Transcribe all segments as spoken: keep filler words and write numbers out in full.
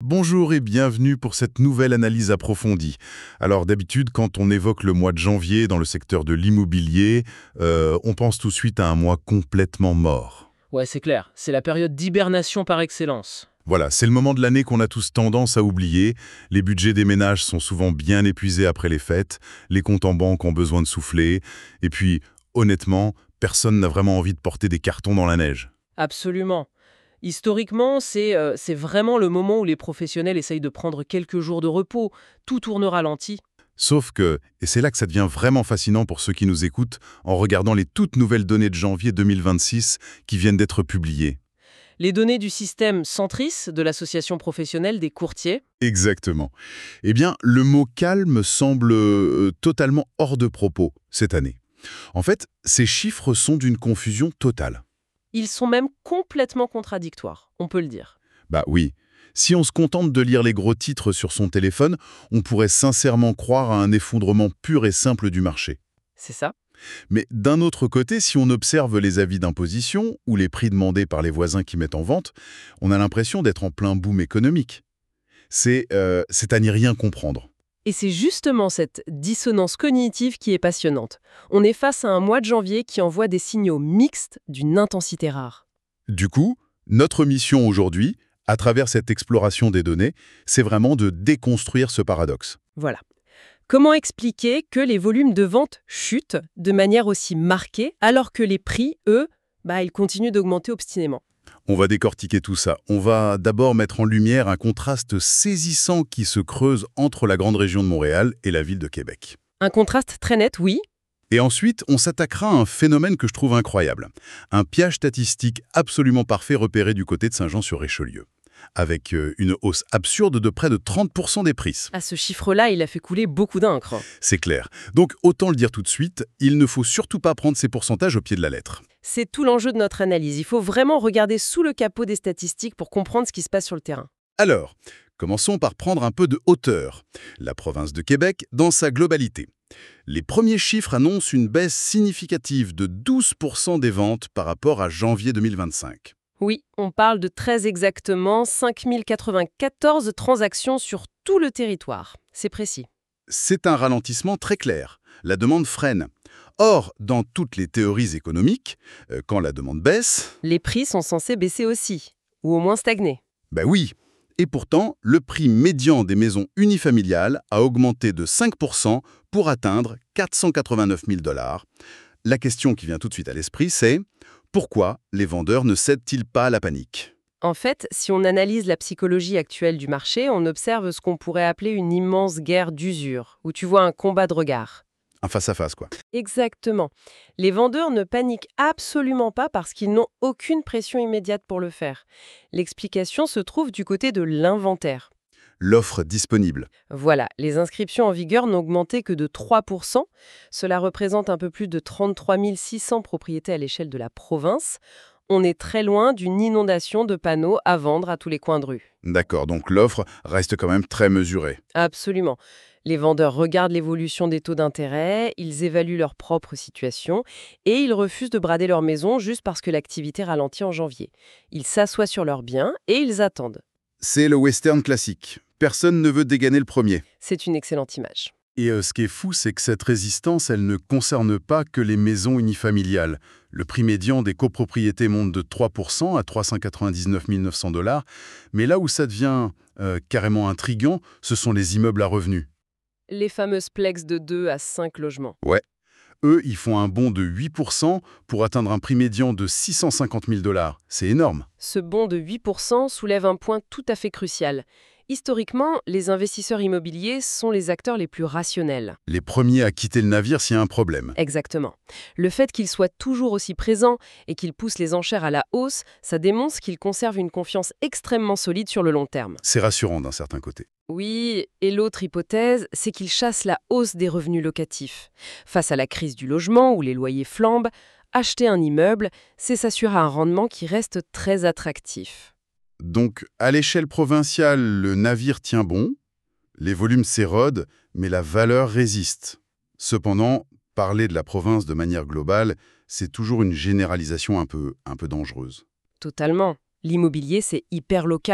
Bonjour et bienvenue pour cette nouvelle analyse approfondie. Alors d'habitude, quand on évoque le mois de janvier dans le secteur de l'immobilier, euh, on pense tout de suite à un mois complètement mort. Ouais, c'est clair, c'est la période d'hibernation par excellence. Voilà, c'est le moment de l'année qu'on a tous tendance à oublier. Les budgets des ménages sont souvent bien épuisés après les fêtes, les comptes en banque ont besoin de souffler, et puis, honnêtement, personne n'a vraiment envie de porter des cartons dans la neige. Absolument. Historiquement, c'est euh, c'est vraiment le moment où les professionnels essayent de prendre quelques jours de repos. Tout tourne au ralenti. Sauf que, et c'est là que ça devient vraiment fascinant pour ceux qui nous écoutent, en regardant les toutes nouvelles données de janvier deux mille vingt-six qui viennent d'être publiées. Les données du système Centris, de l'association professionnelle des courtiers, Exactement. Eh bien, le mot calme semble euh, totalement hors de propos cette année. En fait, ces chiffres sont d'une confusion totale. ils sont même complètement contradictoires, on peut le dire. Bah oui. Si on se contente de lire les gros titres sur son téléphone, on pourrait sincèrement croire à un effondrement pur et simple du marché. C'est ça? Mais d'un autre côté, si on observe les avis d'imposition ou les prix demandés par les voisins qui mettent en vente, on a l'impression d'être en plein boom économique. C'est euh, c'est à n'y rien comprendre. Et c'est justement cette dissonance cognitive qui est passionnante. On est face à un mois de janvier qui envoie des signaux mixtes d'une intensité rare. Du coup, notre mission aujourd'hui, à travers cette exploration des données, c'est vraiment de déconstruire ce paradoxe. Voilà. Comment expliquer que les volumes de vente chutent de manière aussi marquée alors que les prix, eux, bah, ils continuent d'augmenter obstinément? On va décortiquer tout ça. On va d'abord mettre en lumière un contraste saisissant qui se creuse entre la grande région de Montréal et la ville de Québec. Un contraste très net, oui. Et ensuite, on s'attaquera à un phénomène que je trouve incroyable. Un piège statistique absolument parfait repéré du côté de Saint-Jean-sur-Richelieu, avec euh, une hausse absurde de près de trente pour cent des prix. À ce chiffre-là, il a fait couler beaucoup d'encre. C'est clair. Donc, autant le dire tout de suite, il ne faut surtout pas prendre ces pourcentages au pied de la lettre. C'est tout l'enjeu de notre analyse. Il faut vraiment regarder sous le capot des statistiques pour comprendre ce qui se passe sur le terrain. Alors, commençons par prendre un peu de hauteur. La province de Québec dans sa globalité. Les premiers chiffres annoncent une baisse significative de douze pour cent des ventes par rapport à janvier deux mille vingt-cinq. Oui, on parle de très exactement cinq mille quatre-vingt-quatorze transactions sur tout le territoire. C'est précis. C'est un ralentissement très clair. La demande freine. Or, dans toutes les théories économiques, euh, quand la demande baisse, Les prix sont censés baisser aussi, ou au moins stagner. ben oui. Et pourtant, le prix médian des maisons unifamiliales a augmenté de cinq pour cent pour atteindre quatre cent quatre-vingt-neuf mille dollars. La question qui vient tout de suite à l'esprit, c'est pourquoi les vendeurs ne cèdent-ils pas à la panique ? En fait, si on analyse la psychologie actuelle du marché, on observe ce qu'on pourrait appeler une immense guerre d'usure, où tu vois un combat de regards. Un face-à-face, quoi. Exactement. Les vendeurs ne paniquent absolument pas parce qu'ils n'ont aucune pression immédiate pour le faire. L'explication se trouve du côté de l'inventaire. L'offre disponible. Voilà, les inscriptions en vigueur n'ont augmenté que de trois pour cent. Cela représente un peu plus de trente-trois mille six cents propriétés à l'échelle de la province. On est très loin d'une inondation de panneaux à vendre à tous les coins de rue. D'accord, donc l'offre reste quand même très mesurée. Absolument. Les vendeurs regardent l'évolution des taux d'intérêt, ils évaluent leur propre situation et ils refusent de brader leur maison juste parce que l'activité ralentit en janvier. Ils s'assoient sur leurs biens et ils attendent. C'est le western classique. Personne ne veut dégainer le premier. C'est une excellente image. Et euh, ce qui est fou, c'est que cette résistance, elle ne concerne pas que les maisons unifamiliales. Le prix médian des copropriétés monte de trois pour cent à trois cent quatre-vingt-dix-neuf mille neuf cents dollars. Mais là où ça devient euh, carrément intriguant, ce sont les immeubles à revenus. Les fameuses plex de deux à cinq logements. Ouais. Eux, ils font un bond de huit pour cent pour atteindre un prix médian de six cent cinquante mille dollars. C'est énorme. Ce bond de huit pour cent soulève un point tout à fait crucial. Historiquement, les investisseurs immobiliers sont les acteurs les plus rationnels. Les premiers à quitter le navire s'il y a un problème. Exactement. Le fait qu'ils soient toujours aussi présents et qu'ils poussent les enchères à la hausse, ça démontre qu'ils conservent une confiance extrêmement solide sur le long terme. C'est rassurant d'un certain côté. Oui, et l'autre hypothèse, c'est qu'ils chassent la hausse des revenus locatifs. Face à la crise du logement où les loyers flambent, acheter un immeuble, c'est s'assurer un rendement qui reste très attractif. Donc, à l'échelle provinciale, le navire tient bon, les volumes s'érodent, mais la valeur résiste. Cependant, parler de la province de manière globale, c'est toujours une généralisation un peu, un peu dangereuse. Totalement. L'immobilier, c'est hyper local.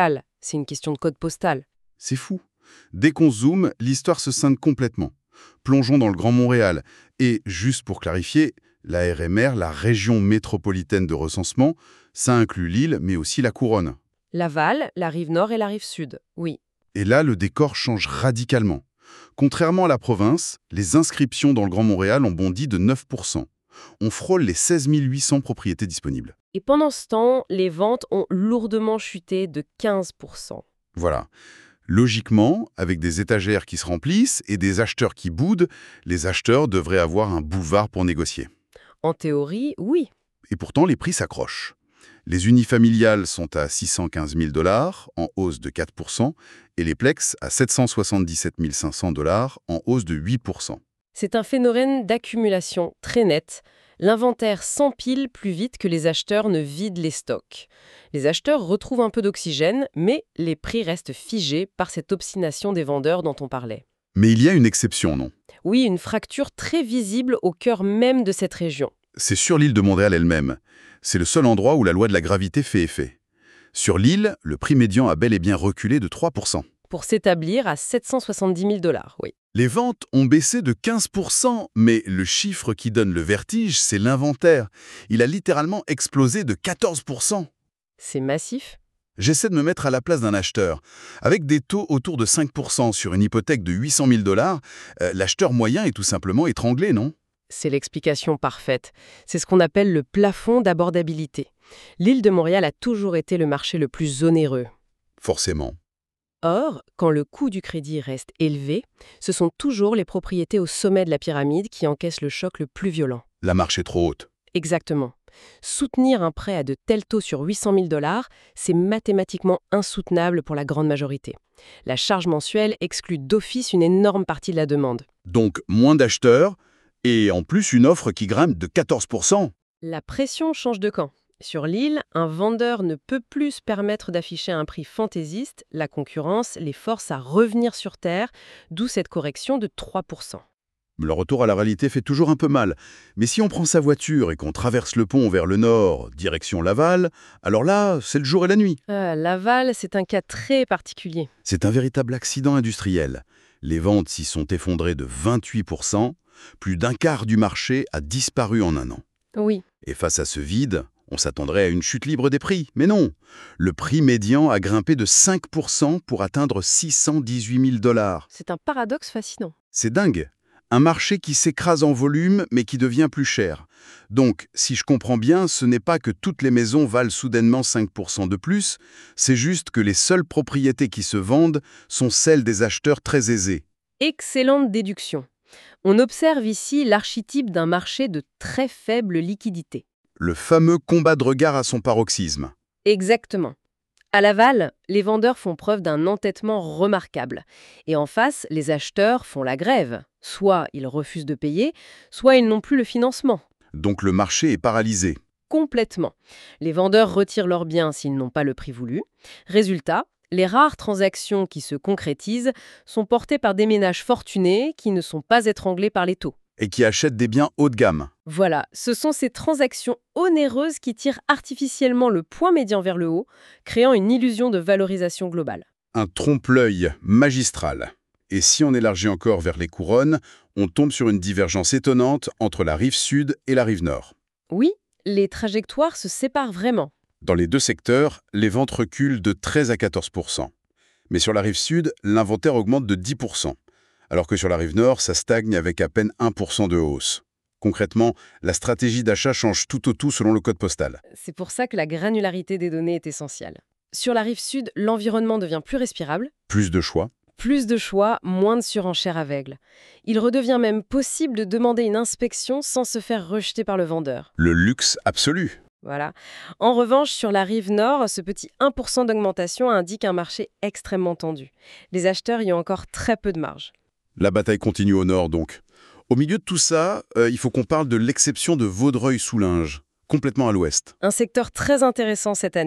C'est une question de code postal. C'est fou. Dès qu'on zoome, l'histoire se scinde complètement. Plongeons dans le Grand Montréal. Et, juste pour clarifier, la R M R, la région métropolitaine de recensement, ça inclut l'île, mais aussi la couronne. Laval, la rive nord et la rive sud, oui. Et là, le décor change radicalement. Contrairement à la province, les inscriptions dans le Grand Montréal ont bondi de neuf pour cent. On frôle les seize mille huit cents propriétés disponibles. Et pendant ce temps, les ventes ont lourdement chuté de quinze pour cent. Voilà. Logiquement, avec des étagères qui se remplissent et des acheteurs qui boudent, les acheteurs devraient avoir un boulevard pour négocier. En théorie, oui. Et pourtant, les prix s'accrochent. Les unifamiliales sont à six cent quinze mille dollars, en hausse de quatre pour cent, et les plex à sept cent soixante-dix-sept mille cinq cents dollars, en hausse de huit pour cent. C'est un phénomène d'accumulation très net. L'inventaire s'empile plus vite que les acheteurs ne vident les stocks. Les acheteurs retrouvent un peu d'oxygène, mais les prix restent figés par cette obstination des vendeurs dont on parlait. Mais il y a une exception, non? Oui, une fracture très visible au cœur même de cette région. C'est sur l'île de Montréal elle-même. C'est le seul endroit où la loi de la gravité fait effet. Sur l'île, le prix médian a bel et bien reculé de trois pour cent. Pour s'établir à sept cent soixante-dix mille dollars, oui. Les ventes ont baissé de quinze pour cent, mais le chiffre qui donne le vertige, c'est l'inventaire. Il a littéralement explosé de quatorze pour cent. C'est massif. J'essaie de me mettre à la place d'un acheteur. Avec des taux autour de cinq pour cent sur une hypothèque de huit cent mille dollars, euh, l'acheteur moyen est tout simplement étranglé, non? C'est l'explication parfaite. C'est ce qu'on appelle le plafond d'abordabilité. L'île de Montréal a toujours été le marché le plus onéreux. Forcément. Or, quand le coût du crédit reste élevé, ce sont toujours les propriétés au sommet de la pyramide qui encaissent le choc le plus violent. La marche est trop haute. Exactement. Soutenir un prêt à de tels taux sur huit cent mille dollars, c'est mathématiquement insoutenable pour la grande majorité. La charge mensuelle exclut d'office une énorme partie de la demande. Donc, moins d'acheteurs et en plus une offre qui grimpe de quatorze pour cent. La pression change de camp. Sur l'île, un vendeur ne peut plus se permettre d'afficher un prix fantaisiste. La concurrence les force à revenir sur terre, d'où cette correction de trois pour cent. Le retour à la réalité fait toujours un peu mal. Mais si on prend sa voiture et qu'on traverse le pont vers le nord, direction Laval, alors là, c'est le jour et la nuit. Euh, Laval, c'est un cas très particulier. C'est un véritable accident industriel. Les ventes s'y sont effondrées de vingt-huit pour cent. Plus d'un quart du marché a disparu en un an. Oui. Et face à ce vide, on s'attendrait à une chute libre des prix. Mais non, le prix médian a grimpé de cinq pour cent pour atteindre six cent dix-huit mille dollars. C'est un paradoxe fascinant. C'est dingue. Un marché qui s'écrase en volume, mais qui devient plus cher. Donc, si je comprends bien, ce n'est pas que toutes les maisons valent soudainement cinq pour cent de plus, c'est juste que les seules propriétés qui se vendent sont celles des acheteurs très aisés. Excellente déduction. On observe ici l'archétype d'un marché de très faible liquidité. Le fameux combat de regard à son paroxysme. Exactement. À Laval, les vendeurs font preuve d'un entêtement remarquable. Et en face, les acheteurs font la grève. Soit ils refusent de payer, soit ils n'ont plus le financement. Donc le marché est paralysé. Complètement. Les vendeurs retirent leurs biens s'ils n'ont pas le prix voulu. Résultat, les rares transactions qui se concrétisent sont portées par des ménages fortunés qui ne sont pas étranglés par les taux. Et qui achètent des biens haut de gamme. Voilà, ce sont ces transactions onéreuses qui tirent artificiellement le point médian vers le haut, créant une illusion de valorisation globale. Un trompe-l'œil magistral. Et si on élargit encore vers les couronnes, on tombe sur une divergence étonnante entre la rive sud et la rive nord. Oui, les trajectoires se séparent vraiment. Dans les deux secteurs, les ventes reculent de treize à quatorze pour cent. Mais sur la rive sud, l'inventaire augmente de dix pour cent. Alors que sur la rive nord, ça stagne avec à peine un pour cent de hausse. Concrètement, la stratégie d'achat change tout au tout selon le code postal. C'est pour ça que la granularité des données est essentielle. Sur la rive sud, l'environnement devient plus respirable. Plus de choix. Plus de choix, moins de surenchères aveugles. Il redevient même possible de demander une inspection sans se faire rejeter par le vendeur. Le luxe absolu. Voilà. En revanche, sur la rive nord, ce petit un pour cent d'augmentation indique un marché extrêmement tendu. Les acheteurs y ont encore très peu de marge. La bataille continue au nord, donc. Au milieu de tout ça, euh, il faut qu'on parle de l'exception de Vaudreuil-Soulanges, complètement à l'ouest. Un secteur très intéressant cette année.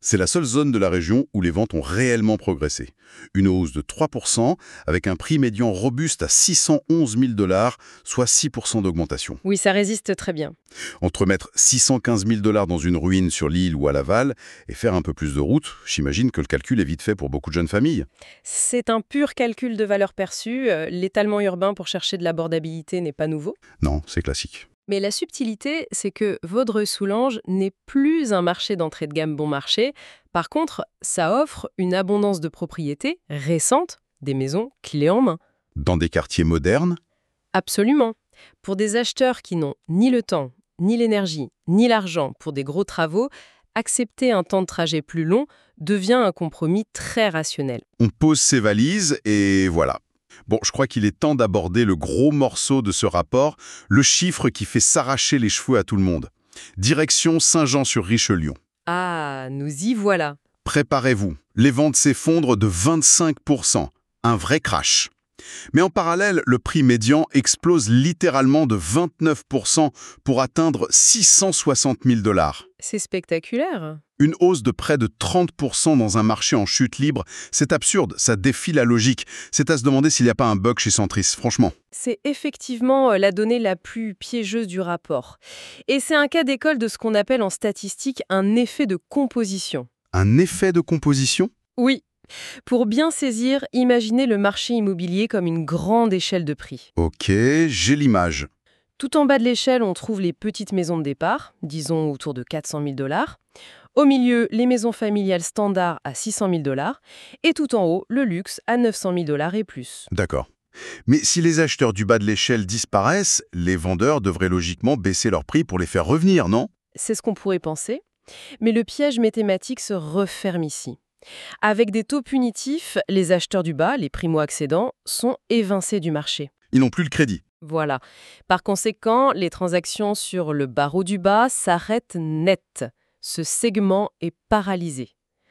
C'est la seule zone de la région où les ventes ont réellement progressé. Une hausse de trois pour cent avec un prix médian robuste à six cent onze mille dollars, soit six pour cent d'augmentation. Oui, ça résiste très bien. Entre mettre six cent quinze mille dollars dans une ruine sur l'île ou à Laval et faire un peu plus de route, j'imagine que le calcul est vite fait pour beaucoup de jeunes familles. C'est un pur calcul de valeur perçue. Euh, L'étalement urbain pour chercher de l'abordabilité n'est pas nouveau. Non, c'est classique. Mais la subtilité, c'est que Vaudreuil-Soulanges n'est plus un marché d'entrée de gamme bon marché. Par contre, ça offre une abondance de propriétés récentes, des maisons clés en main. Dans des quartiers modernes, Absolument. Pour des acheteurs qui n'ont ni le temps, ni l'énergie, ni l'argent pour des gros travaux, accepter un temps de trajet plus long devient un compromis très rationnel. on pose ses valises et voilà. Bon, je crois qu'il est temps d'aborder le gros morceau de ce rapport, le chiffre qui fait s'arracher les cheveux à tout le monde. Direction Saint-Jean-sur-Richelieu. Ah, nous y voilà. Préparez-vous, les ventes s'effondrent de vingt-cinq pour cent. Un vrai crash. Mais en parallèle, le prix médian explose littéralement de vingt-neuf pour cent pour atteindre six cent soixante mille dollars. C'est spectaculaire. Une hausse de près de trente pour cent dans un marché en chute libre, c'est absurde, ça défie la logique. C'est à se demander s'il n'y a pas un bug chez Centris, franchement. C'est effectivement euh, la donnée la plus piégeuse du rapport. Et c'est un cas d'école de ce qu'on appelle en statistique un effet de composition. Un effet de composition? Oui. Pour bien saisir, imaginez le marché immobilier comme une grande échelle de prix. Ok, j'ai l'image. Tout en bas de l'échelle, on trouve les petites maisons de départ, disons autour de quatre cent mille dollars. Au milieu, les maisons familiales standards à six cent mille dollars. Et tout en haut, le luxe à neuf cent mille dollars et plus. D'accord. Mais si les acheteurs du bas de l'échelle disparaissent, les vendeurs devraient logiquement baisser leur prix pour les faire revenir, non? C'est ce qu'on pourrait penser. Mais le piège mathématique se referme ici. Avec des taux punitifs, les acheteurs du bas, les primo-accédants, sont évincés du marché. Ils n'ont plus le crédit. Voilà. Par conséquent, les transactions sur le barreau du bas s'arrêtent net. Ce segment est paralysé.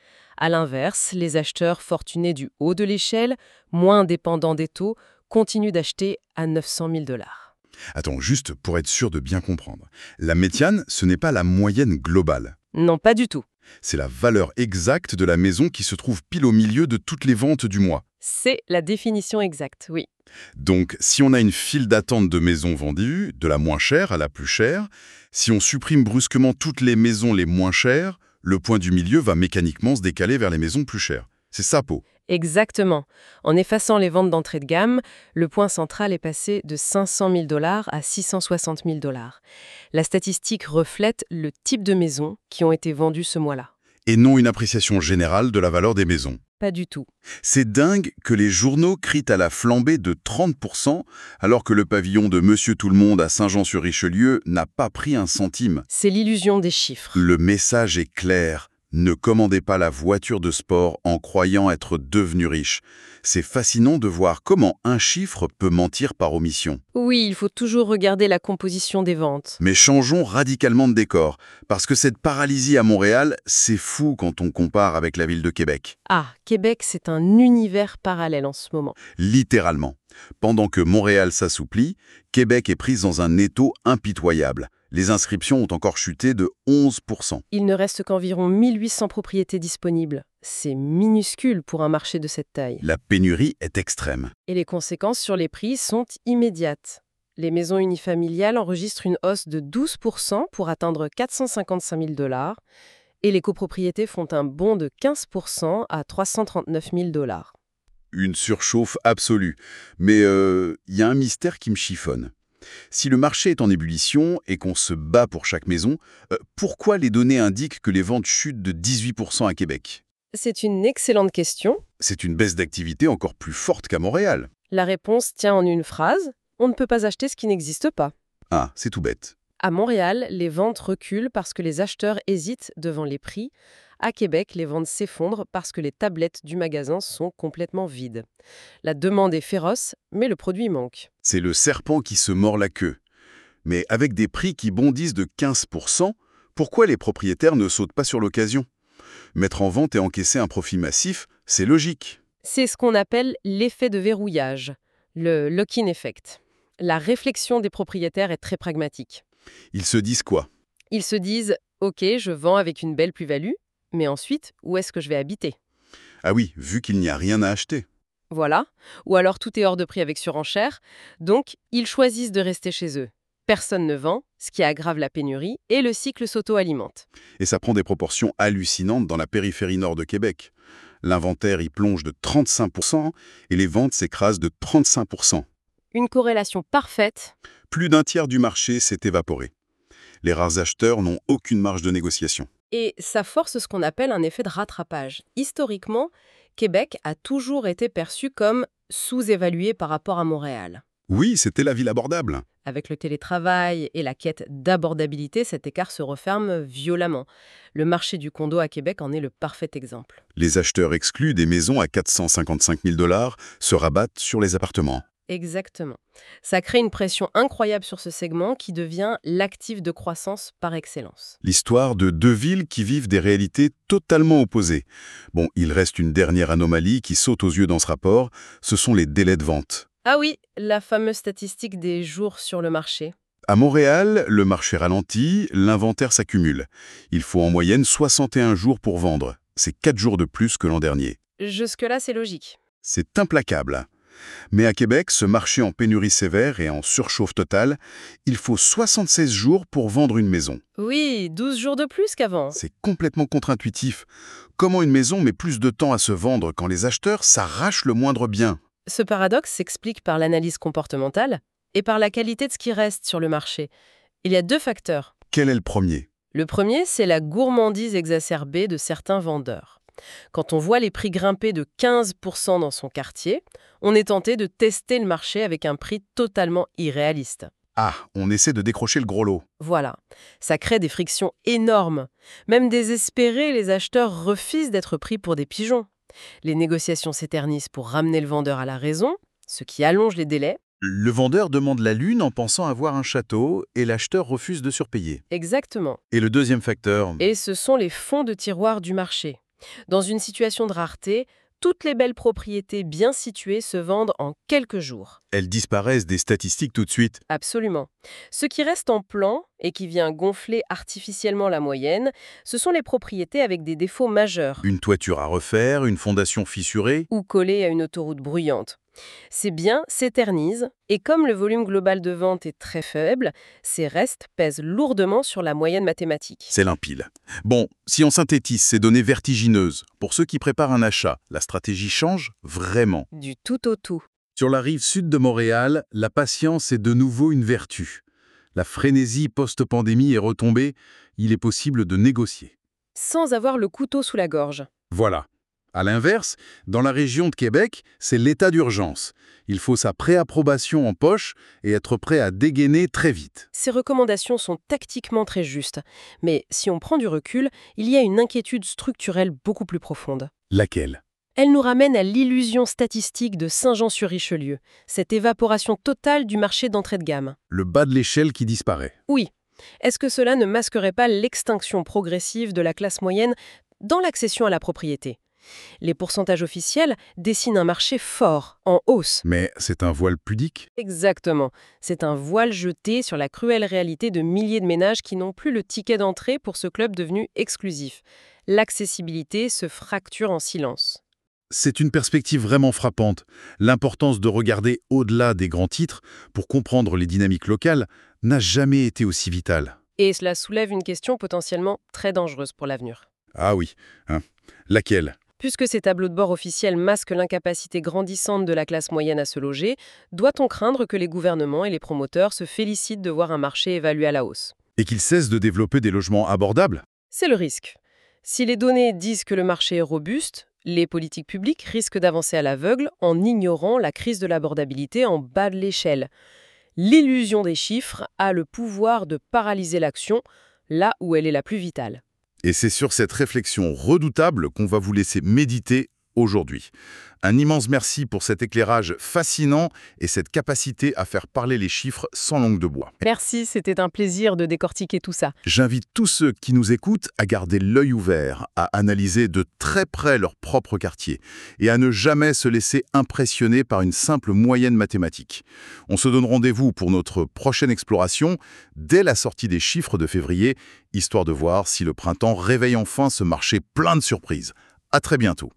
À l'inverse, les acheteurs fortunés du haut de l'échelle, moins dépendants des taux, continuent d'acheter à neuf cent mille dollars. Attends, juste pour être sûr de bien comprendre. La médiane, ce n'est pas la moyenne globale. Non, pas du tout. C'est la valeur exacte de la maison qui se trouve pile au milieu de toutes les ventes du mois. C'est la définition exacte, oui. Donc, si on a une file d'attente de maisons vendues, de la moins chère à la plus chère, si on supprime brusquement toutes les maisons les moins chères, le point du milieu va mécaniquement se décaler vers les maisons plus chères. C'est ça, Pau. Exactement. En effaçant les ventes d'entrée de gamme, le point central est passé de cinq cent mille dollars à six cent soixante mille dollars. La statistique reflète le type de maisons qui ont été vendues ce mois-là. Et non une appréciation générale de la valeur des maisons. Pas du tout. C'est dingue que les journaux crient à la flambée de trente pour cent, alors que le pavillon de Monsieur Tout-le-Monde à Saint-Jean-sur-Richelieu n'a pas pris un centime. C'est l'illusion des chiffres. Le message est clair. Ne commandez pas la voiture de sport en croyant être devenu riche. C'est fascinant de voir comment un chiffre peut mentir par omission. Oui, il faut toujours regarder la composition des ventes. Mais changeons radicalement de décor, parce que cette paralysie à Montréal, c'est fou quand on compare avec la ville de Québec. Ah, Québec, c'est un univers parallèle en ce moment. Littéralement. Pendant que Montréal s'assouplit, Québec est prise dans un étau impitoyable. Les inscriptions ont encore chuté de onze pour cent. Il ne reste qu'environ mille huit cents propriétés disponibles. C'est minuscule pour un marché de cette taille. La pénurie est extrême. Et les conséquences sur les prix sont immédiates. Les maisons unifamiliales enregistrent une hausse de douze pour cent pour atteindre quatre cent cinquante-cinq mille dollars et les copropriétés font un bond de quinze pour cent à trois cent trente-neuf mille dollars. Une surchauffe absolue. Mais il euh, y a un mystère qui me chiffonne. Si le marché est en ébullition et qu'on se bat pour chaque maison, euh, pourquoi les données indiquent que les ventes chutent de dix-huit pour cent à Québec? C'est une excellente question. C'est une baisse d'activité encore plus forte qu'à Montréal. La réponse tient en une phrase. On ne peut pas acheter ce qui n'existe pas. Ah, c'est tout bête. À Montréal, les ventes reculent parce que les acheteurs hésitent devant les prix. À Québec, les ventes s'effondrent parce que les tablettes du magasin sont complètement vides. La demande est féroce, mais le produit manque. C'est le serpent qui se mord la queue. Mais avec des prix qui bondissent de quinze pour cent, pourquoi les propriétaires ne sautent pas sur l'occasion? Mettre en vente et encaisser un profit massif, c'est logique. C'est ce qu'on appelle l'effet de verrouillage, le lock-in effect. La réflexion des propriétaires est très pragmatique. Ils se disent quoi? Ils se disent « Ok, je vends avec une belle plus-value, Mais ensuite, où est-ce que je vais habiter? Ah oui, vu qu'il n'y a rien à acheter. Voilà. Ou alors tout est hors de prix avec surenchère. Donc, ils choisissent de rester chez eux. Personne ne vend, ce qui aggrave la pénurie, et le cycle s'auto-alimente. Et ça prend des proportions hallucinantes dans la périphérie nord de Québec. L'inventaire y plonge de trente-cinq pour cent et les ventes s'écrasent de trente-cinq pour cent. Une corrélation parfaite. Plus d'un tiers du marché s'est évaporé. Les rares acheteurs n'ont aucune marge de négociation. Et ça force ce qu'on appelle un effet de rattrapage. Historiquement, Québec a toujours été perçu comme sous-évalué par rapport à Montréal. Oui, c'était la ville abordable. Avec le télétravail et la quête d'abordabilité, cet écart se referme violemment. Le marché du condo à Québec en est le parfait exemple. Les acheteurs exclus des maisons à quatre cent cinquante-cinq mille dollars se rabattent sur les appartements. Exactement. Ça crée une pression incroyable sur ce segment qui devient l'actif de croissance par excellence. L'histoire de deux villes qui vivent des réalités totalement opposées. Bon, il reste une dernière anomalie qui saute aux yeux dans ce rapport, ce sont les délais de vente. Ah oui, la fameuse statistique des jours sur le marché. À Montréal, le marché ralentit, l'inventaire s'accumule. Il faut en moyenne soixante et un jours pour vendre. C'est quatre jours de plus que l'an dernier. Jusque-là, c'est logique. C'est implacable. Mais à Québec, ce marché en pénurie sévère et en surchauffe totale, il faut soixante-seize jours pour vendre une maison. Oui, douze jours de plus qu'avant. C'est complètement contre-intuitif. Comment une maison met plus de temps à se vendre quand les acheteurs s'arrachent le moindre bien? Ce paradoxe s'explique par l'analyse comportementale et par la qualité de ce qui reste sur le marché. Il y a deux facteurs. Quel est le premier? Le premier, c'est la gourmandise exacerbée de certains vendeurs. Quand on voit les prix grimper de quinze pour cent dans son quartier, on est tenté de tester le marché avec un prix totalement irréaliste. Ah, on essaie de décrocher le gros lot. Voilà, ça crée des frictions énormes. Même désespérés, les acheteurs refusent d'être pris pour des pigeons. Les négociations s'éternisent pour ramener le vendeur à la raison, ce qui allonge les délais. Le vendeur demande la lune en pensant avoir un château et l'acheteur refuse de surpayer. Exactement. Et le deuxième facteur? Et ce sont les fonds de tiroir du marché. Dans une situation de rareté, toutes les belles propriétés bien situées se vendent en quelques jours. Elles disparaissent des statistiques tout de suite. Absolument. Ce qui reste en plan et qui vient gonfler artificiellement la moyenne, ce sont les propriétés avec des défauts majeurs. Une toiture à refaire, une fondation fissurée. Ou collées à une autoroute bruyante. Ces biens s'éternisent et comme le volume global de vente est très faible, ces restes pèsent lourdement sur la moyenne mathématique. C'est limpide. Bon, si on synthétise ces données vertigineuses, pour ceux qui préparent un achat, la stratégie change vraiment. Du tout au tout. Sur la rive sud de Montréal, la patience est de nouveau une vertu. La frénésie post-pandémie est retombée, il est possible de négocier. Sans avoir le couteau sous la gorge. Voilà. À l'inverse, dans la région de Québec, c'est l'état d'urgence. Il faut sa préapprobation en poche et être prêt à dégainer très vite. Ces recommandations sont tactiquement très justes, mais si on prend du recul, il y a une inquiétude structurelle beaucoup plus profonde. Laquelle? Elle nous ramène à l'illusion statistique de Saint-Jean-sur-Richelieu, cette évaporation totale du marché d'entrée de gamme. Le bas de l'échelle qui disparaît. Oui. Est-ce que cela ne masquerait pas l'extinction progressive de la classe moyenne dans l'accession à la propriété ? Les pourcentages officiels dessinent un marché fort, en hausse. Mais c'est un voile pudique? Exactement. C'est un voile jeté sur la cruelle réalité de milliers de ménages qui n'ont plus le ticket d'entrée pour ce club devenu exclusif. L'accessibilité se fracture en silence. C'est une perspective vraiment frappante. L'importance de regarder au-delà des grands titres pour comprendre les dynamiques locales n'a jamais été aussi vitale. Et cela soulève une question potentiellement très dangereuse pour l'avenir. Ah oui, hein. Laquelle? Puisque ces tableaux de bord officiels masquent l'incapacité grandissante de la classe moyenne à se loger, doit-on craindre que les gouvernements et les promoteurs se félicitent de voir un marché évalué à la hausse? Et qu'ils cessent de développer des logements abordables? C'est le risque. Si les données disent que le marché est robuste, les politiques publiques risquent d'avancer à l'aveugle en ignorant la crise de l'abordabilité en bas de l'échelle. L'illusion des chiffres a le pouvoir de paralyser l'action là où elle est la plus vitale. Et c'est sur cette réflexion redoutable qu'on va vous laisser méditer aujourd'hui. Un immense merci pour cet éclairage fascinant et cette capacité à faire parler les chiffres sans langue de bois. Merci, c'était un plaisir de décortiquer tout ça. J'invite tous ceux qui nous écoutent à garder l'œil ouvert, à analyser de très près leur propre quartier et à ne jamais se laisser impressionner par une simple moyenne mathématique. On se donne rendez-vous pour notre prochaine exploration dès la sortie des chiffres de février, histoire de voir si le printemps réveille enfin ce marché plein de surprises. À très bientôt.